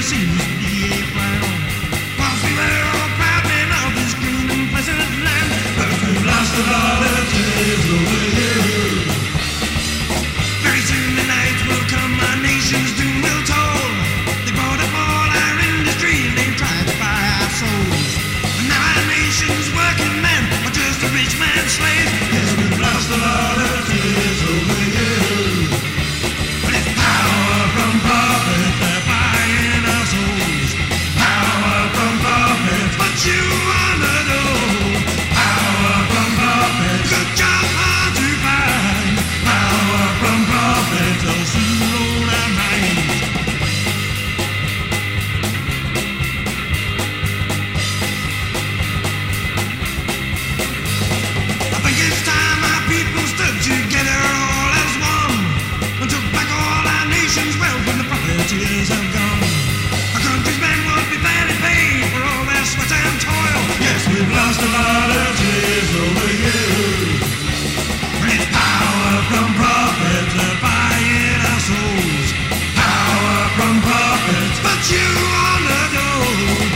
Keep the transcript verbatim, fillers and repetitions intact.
there seems to be a frown. Whilst we were all crowding out this green and pleasant land, but we've lost a lot of days over here. Very soon the night will come, our nation's doom will toll. They bought up all our industry and they tried to buy our souls. And now our nation's working men are just a rich man's slave. Yes, we've lost a lot of days over here. But it's power from profit, they're buying our souls. Power from profit, but you wanna know. Power from profit, good job hard to find. Power from profit, they'll soon roll our minds. I think it's time our people stood together all as one and took back all our nation's wealth when the profiteers have gone. Our country's men would be fairly paid for all their sweat and toil. Yes, we've lost a lot of days over here. But it's power from profit, they're buying our souls. Power from profit, but you wanna know.